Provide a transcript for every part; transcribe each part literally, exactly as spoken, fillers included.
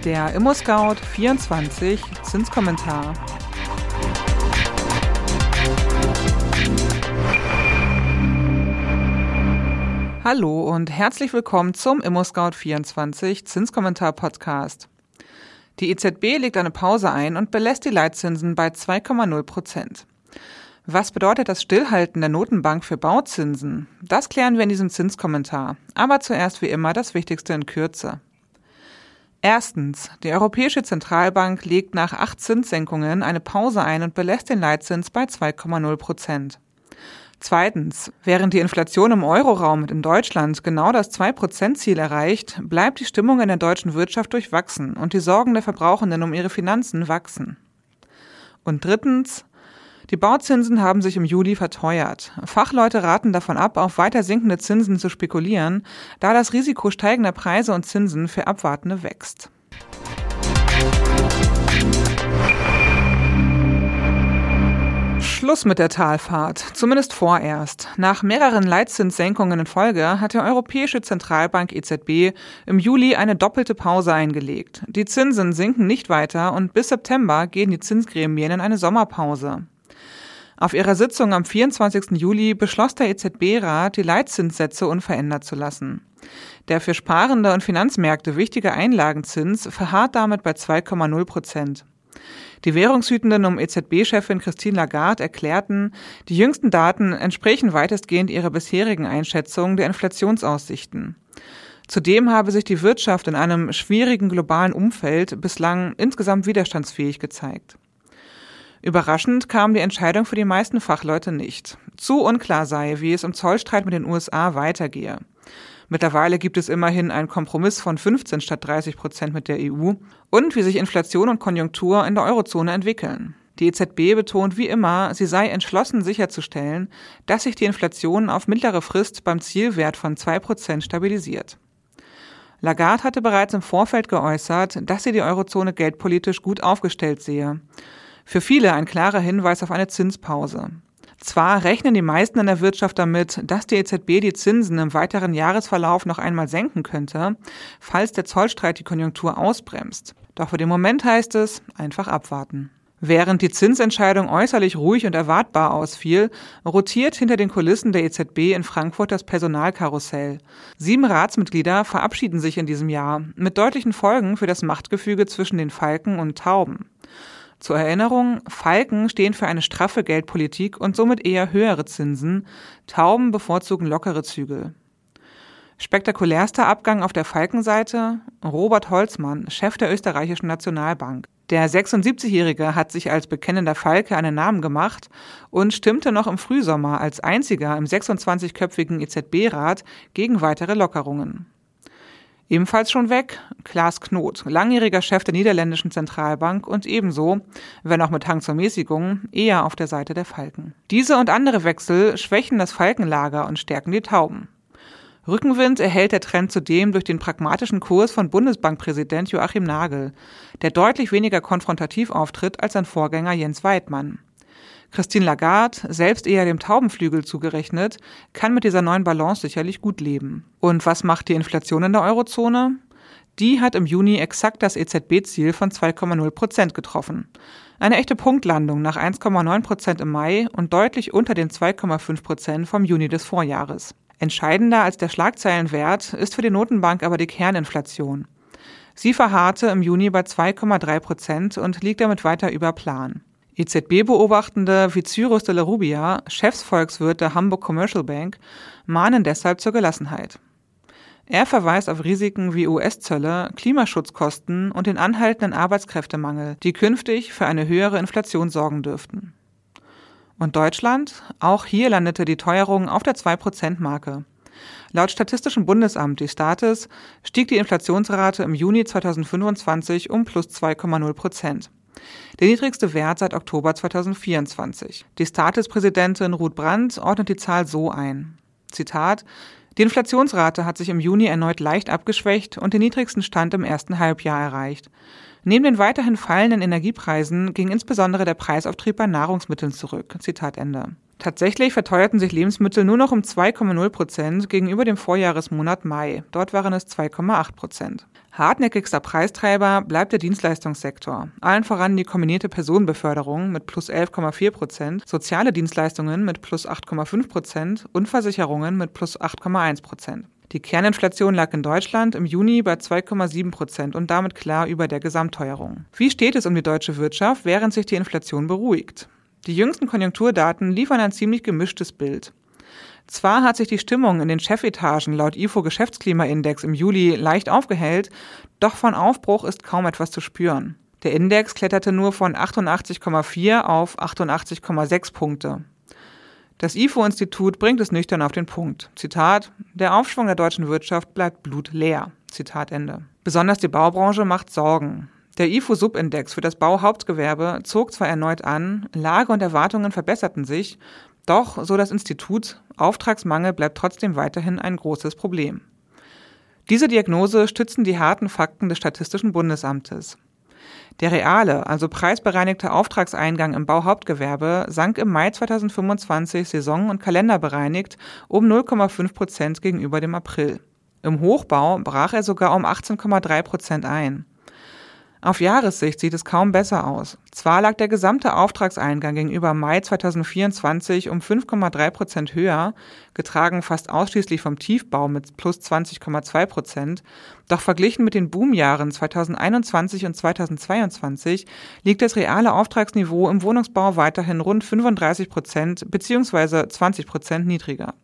Der ImmoScout vierundzwanzig Zinskommentar. Hallo und herzlich willkommen zum ImmoScout vierundzwanzig Zinskommentar Podcast. Die E Z B legt eine Pause ein und belässt die Leitzinsen bei zwei Komma null Prozent. Was bedeutet das Stillhalten der Notenbank für Bauzinsen? Das klären wir in diesem Zinskommentar. Aber zuerst wie immer das Wichtigste in Kürze. Erstens. Die Europäische Zentralbank legt nach acht Zinssenkungen eine Pause ein und belässt den Leitzins bei zwei Komma null Prozent. Zweitens. Während die Inflation im Euroraum und in Deutschland genau das zwei Prozent Ziel erreicht, bleibt die Stimmung in der deutschen Wirtschaft durchwachsen und die Sorgen der Verbrauchenden um ihre Finanzen wachsen. Und drittens. Die Bauzinsen haben sich im Juli verteuert. Fachleute raten davon ab, auf weiter sinkende Zinsen zu spekulieren, da das Risiko steigender Preise und Zinsen für Abwartende wächst. Schluss mit der Talfahrt, zumindest vorerst. Nach mehreren Leitzinssenkungen in Folge hat die Europäische Zentralbank E Z B im Juli eine doppelte Pause eingelegt. Die Zinsen sinken nicht weiter und bis September gehen die Zinsgremien in eine Sommerpause. Auf ihrer Sitzung am vierundzwanzigsten Juli beschloss der E Z B-Rat, die Leitzinssätze unverändert zu lassen. Der für Sparende und Finanzmärkte wichtige Einlagenzins verharrt damit bei zwei Komma null Prozent. Die Währungshütenden um E Z B-Chefin Christine Lagarde erklärten, die jüngsten Daten entsprechen weitestgehend ihrer bisherigen Einschätzung der Inflationsaussichten. Zudem habe sich die Wirtschaft in einem schwierigen globalen Umfeld bislang insgesamt widerstandsfähig gezeigt. Überraschend kam die Entscheidung für die meisten Fachleute nicht. Zu unklar sei, wie es im Zollstreit mit den U S A weitergehe. Mittlerweile gibt es immerhin einen Kompromiss von fünfzehn statt dreißig Prozent mit der E U und wie sich Inflation und Konjunktur in der Eurozone entwickeln. Die E Z B betont wie immer, sie sei entschlossen sicherzustellen, dass sich die Inflation auf mittlere Frist beim Zielwert von zwei Prozent stabilisiert. Lagarde hatte bereits im Vorfeld geäußert, dass sie die Eurozone geldpolitisch gut aufgestellt sehe. Für viele ein klarer Hinweis auf eine Zinspause. Zwar rechnen die meisten in der Wirtschaft damit, dass die E Z B die Zinsen im weiteren Jahresverlauf noch einmal senken könnte, falls der Zollstreit die Konjunktur ausbremst. Doch für den Moment heißt es, einfach abwarten. Während die Zinsentscheidung äußerlich ruhig und erwartbar ausfiel, rotiert hinter den Kulissen der E Z B in Frankfurt das Personalkarussell. Sieben Ratsmitglieder verabschieden sich in diesem Jahr, mit deutlichen Folgen für das Machtgefüge zwischen den Falken und Tauben. Zur Erinnerung, Falken stehen für eine straffe Geldpolitik und somit eher höhere Zinsen, Tauben bevorzugen lockere Zügel. Spektakulärster Abgang auf der Falkenseite? Robert Holzmann, Chef der österreichischen Nationalbank. Der sechsundsiebzigjährige hat sich als bekennender Falke einen Namen gemacht und stimmte noch im Frühsommer als einziger im sechsundzwanzigköpfigen E Z B-Rat gegen weitere Lockerungen. Ebenfalls schon weg, Klaas Knot, langjähriger Chef der niederländischen Zentralbank und ebenso, wenn auch mit Hang zur Mäßigung, eher auf der Seite der Falken. Diese und andere Wechsel schwächen das Falkenlager und stärken die Tauben. Rückenwind erhält der Trend zudem durch den pragmatischen Kurs von Bundesbankpräsident Joachim Nagel, der deutlich weniger konfrontativ auftritt als sein Vorgänger Jens Weidmann. Christine Lagarde, selbst eher dem Taubenflügel zugerechnet, kann mit dieser neuen Balance sicherlich gut leben. Und was macht die Inflation in der Eurozone? Die hat im Juni exakt das E Z B-Ziel von zwei Komma null Prozent getroffen. Eine echte Punktlandung nach eins Komma neun Prozent im Mai und deutlich unter den zwei Komma fünf Prozent vom Juni des Vorjahres. Entscheidender als der Schlagzeilenwert ist für die Notenbank aber die Kerninflation. Sie verharrte im Juni bei zwei Komma drei Prozent und liegt damit weiter über Plan. E Z B-Beobachtende wie Cyrus de la Rubia, Chefsvolkswirt der Hamburg Commercial Bank, mahnen deshalb zur Gelassenheit. Er verweist auf Risiken wie U S-Zölle, Klimaschutzkosten und den anhaltenden Arbeitskräftemangel, die künftig für eine höhere Inflation sorgen dürften. Und Deutschland? Auch hier landete die Teuerung auf der zwei Prozent Marke. Laut Statistischem Bundesamt, die Statis, stieg die Inflationsrate im Juni zweitausendfünfundzwanzig um plus zwei Komma null Prozent. Der niedrigste Wert seit Oktober zweitausendvierundzwanzig. Die Statis-Präsidentin Ruth Brandt ordnet die Zahl so ein. Zitat: Die Inflationsrate hat sich im Juni erneut leicht abgeschwächt und den niedrigsten Stand im ersten Halbjahr erreicht. Neben den weiterhin fallenden Energiepreisen ging insbesondere der Preisauftrieb bei Nahrungsmitteln zurück. Zitat Ende. Tatsächlich verteuerten sich Lebensmittel nur noch um zwei Komma null Prozent gegenüber dem Vorjahresmonat Mai. Dort waren es zwei Komma acht Prozent. Hartnäckigster Preistreiber bleibt der Dienstleistungssektor. Allen voran die kombinierte Personenbeförderung mit plus elf Komma vier Prozent, soziale Dienstleistungen mit plus acht Komma fünf Prozent und Versicherungen mit plus acht Komma eins Prozent. Die Kerninflation lag in Deutschland im Juni bei zwei Komma sieben Prozent und damit klar über der Gesamtteuerung. Wie steht es um die deutsche Wirtschaft, während sich die Inflation beruhigt? Die jüngsten Konjunkturdaten liefern ein ziemlich gemischtes Bild. Zwar hat sich die Stimmung in den Chefetagen laut I F O-Geschäftsklimaindex im Juli leicht aufgehellt, doch von Aufbruch ist kaum etwas zu spüren. Der Index kletterte nur von achtundachtzig Komma vier auf achtundachtzig Komma sechs Punkte. Das I F O-Institut bringt es nüchtern auf den Punkt. Zitat: Der Aufschwung der deutschen Wirtschaft bleibt blutleer. Zitat Ende. Besonders die Baubranche macht Sorgen. Der I F O-Subindex für das Bauhauptgewerbe zog zwar erneut an, Lage und Erwartungen verbesserten sich, doch, so das Institut, Auftragsmangel bleibt trotzdem weiterhin ein großes Problem. Diese Diagnose stützen die harten Fakten des Statistischen Bundesamtes. Der reale, also preisbereinigte Auftragseingang im Bauhauptgewerbe sank im Mai zweitausendfünfundzwanzig saison- und kalenderbereinigt um null Komma fünf Prozent gegenüber dem April. Im Hochbau brach er sogar um achtzehn Komma drei Prozent ein. Auf Jahressicht sieht es kaum besser aus. Zwar lag der gesamte Auftragseingang gegenüber Mai zweitausendvierundzwanzig um fünf Komma drei Prozent höher, getragen fast ausschließlich vom Tiefbau mit plus zwanzig Komma zwei Prozent, doch verglichen mit den Boomjahren zweitausendeinundzwanzig und zweitausendzweiundzwanzig liegt das reale Auftragsniveau im Wohnungsbau weiterhin rund fünfunddreißig Prozent bzw. zwanzig Prozent niedriger.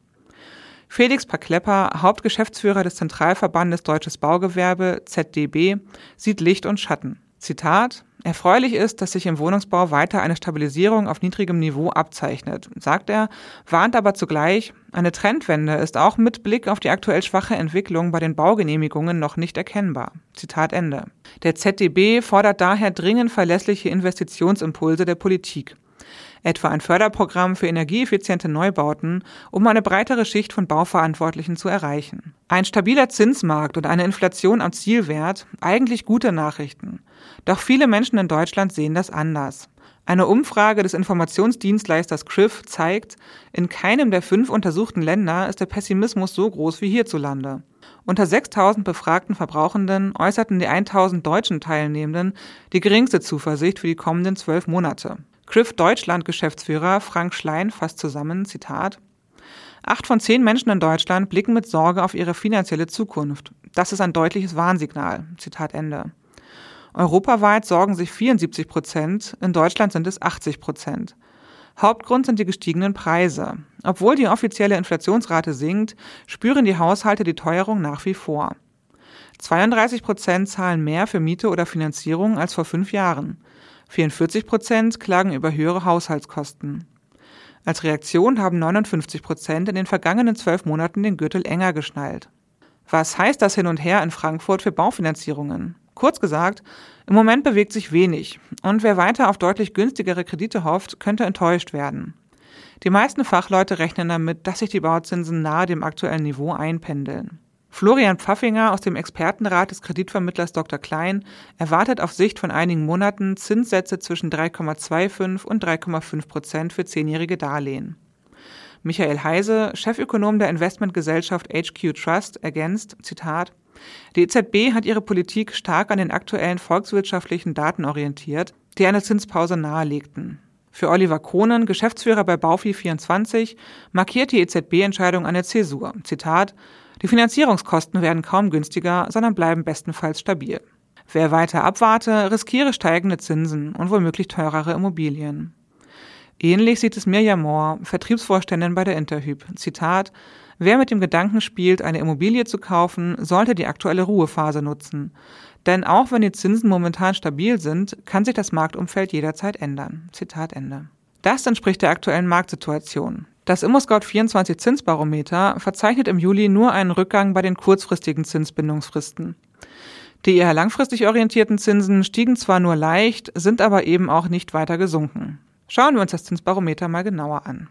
Felix Paklepper, Hauptgeschäftsführer des Zentralverbandes Deutsches Baugewerbe, Z D B, sieht Licht und Schatten. Zitat: Erfreulich ist, dass sich im Wohnungsbau weiter eine Stabilisierung auf niedrigem Niveau abzeichnet, sagt er, warnt aber zugleich, eine Trendwende ist auch mit Blick auf die aktuell schwache Entwicklung bei den Baugenehmigungen noch nicht erkennbar. Zitat Ende. Der Z D B fordert daher dringend verlässliche Investitionsimpulse der Politik. Etwa ein Förderprogramm für energieeffiziente Neubauten, um eine breitere Schicht von Bauverantwortlichen zu erreichen. Ein stabiler Zinsmarkt und eine Inflation am Zielwert, eigentlich gute Nachrichten. Doch viele Menschen in Deutschland sehen das anders. Eine Umfrage des Informationsdienstleisters C R I F zeigt, in keinem der fünf untersuchten Länder ist der Pessimismus so groß wie hierzulande. Unter sechstausend befragten Verbrauchenden äußerten die tausend deutschen Teilnehmenden die geringste Zuversicht für die kommenden zwölf Monate. C R I F Deutschland-Geschäftsführer Frank Schlein fasst zusammen, Zitat: Acht von zehn Menschen in Deutschland blicken mit Sorge auf ihre finanzielle Zukunft. Das ist ein deutliches Warnsignal. Zitat Ende. Europaweit sorgen sich vierundsiebzig Prozent, in Deutschland sind es achtzig Prozent. Hauptgrund sind die gestiegenen Preise. Obwohl die offizielle Inflationsrate sinkt, spüren die Haushalte die Teuerung nach wie vor. zweiunddreißig Prozent zahlen mehr für Miete oder Finanzierung als vor fünf Jahren. vierundvierzig Prozent klagen über höhere Haushaltskosten. Als Reaktion haben neunundfünfzig Prozent in den vergangenen zwölf Monaten den Gürtel enger geschnallt. Was heißt das Hin und Her in Frankfurt für Baufinanzierungen? Kurz gesagt, im Moment bewegt sich wenig und wer weiter auf deutlich günstigere Kredite hofft, könnte enttäuscht werden. Die meisten Fachleute rechnen damit, dass sich die Bauzinsen nahe dem aktuellen Niveau einpendeln. Florian Pfaffinger aus dem Expertenrat des Kreditvermittlers Doktor Klein erwartet auf Sicht von einigen Monaten Zinssätze zwischen drei Komma fünfundzwanzig und drei Komma fünf Prozent für zehnjährige Darlehen. Michael Heise, Chefökonom der Investmentgesellschaft H Q Trust, ergänzt, Zitat: Die E Z B hat ihre Politik stark an den aktuellen volkswirtschaftlichen Daten orientiert, die eine Zinspause nahelegten. Für Oliver Kronen, Geschäftsführer bei Baufi vierundzwanzig, markiert die E Z B-Entscheidung eine Zäsur. Zitat: Die Finanzierungskosten werden kaum günstiger, sondern bleiben bestenfalls stabil. Wer weiter abwarte, riskiere steigende Zinsen und womöglich teurere Immobilien. Ähnlich sieht es Mirja Mohr, Vertriebsvorständin bei der Interhyp. Zitat: Wer mit dem Gedanken spielt, eine Immobilie zu kaufen, sollte die aktuelle Ruhephase nutzen. Denn auch wenn die Zinsen momentan stabil sind, kann sich das Marktumfeld jederzeit ändern. Zitat Ende. Das entspricht der aktuellen Marktsituation. Das ImmoScout vierundzwanzig Zinsbarometer verzeichnet im Juli nur einen Rückgang bei den kurzfristigen Zinsbindungsfristen. Die eher langfristig orientierten Zinsen stiegen zwar nur leicht, sind aber eben auch nicht weiter gesunken. Schauen wir uns das Zinsbarometer mal genauer an.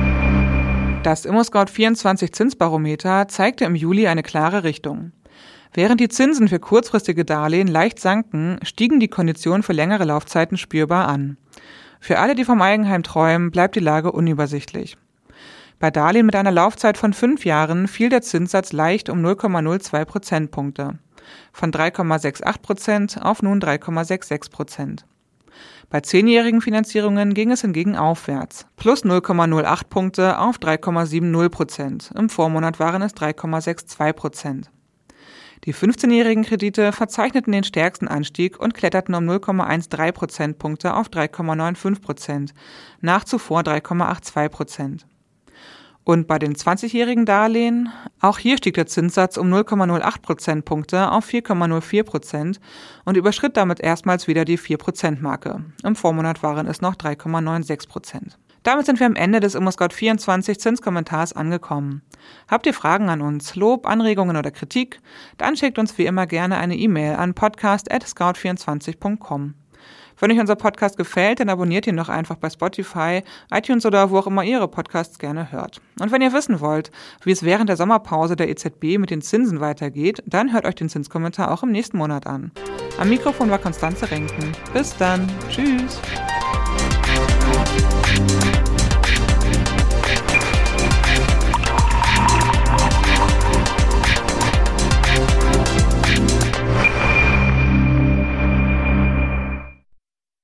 Das ImmoScout vierundzwanzig Zinsbarometer zeigte im Juli eine klare Richtung. Während die Zinsen für kurzfristige Darlehen leicht sanken, stiegen die Konditionen für längere Laufzeiten spürbar an. Für alle, die vom Eigenheim träumen, bleibt die Lage unübersichtlich. Bei Darlehen mit einer Laufzeit von fünf Jahren fiel der Zinssatz leicht um null Komma null zwei Prozentpunkte, von drei Komma achtundsechzig Prozent auf nun drei Komma sechsundsechzig Prozent. Bei zehnjährigen Finanzierungen ging es hingegen aufwärts, plus null Komma null acht Punkte auf drei Komma siebzig Prozent. Im Vormonat waren es drei Komma zweiundsechzig Prozent. Die fünfzehnjährigen Kredite verzeichneten den stärksten Anstieg und kletterten um null Komma dreizehn Prozentpunkte auf drei Komma fünfundneunzig Prozent, nach zuvor drei Komma zweiundachtzig Prozent. Und bei den zwanzigjährigen Darlehen, auch hier stieg der Zinssatz um null Komma null acht Prozentpunkte auf vier Komma null vier Prozent und überschritt damit erstmals wieder die vier Prozent Marke. Im Vormonat waren es noch drei Komma sechsundneunzig Prozent. Damit sind wir am Ende des ImmoScout vierundzwanzig Zinskommentars angekommen. Habt ihr Fragen an uns, Lob, Anregungen oder Kritik? Dann schickt uns wie immer gerne eine E-Mail an podcast at scout vierundzwanzig punkt com. Wenn euch unser Podcast gefällt, dann abonniert ihn doch einfach bei Spotify, iTunes oder wo auch immer ihr ihre Podcasts gerne hört. Und wenn ihr wissen wollt, wie es während der Sommerpause der E Z B mit den Zinsen weitergeht, dann hört euch den Zinskommentar auch im nächsten Monat an. Am Mikrofon war Konstanze Renken. Bis dann. Tschüss.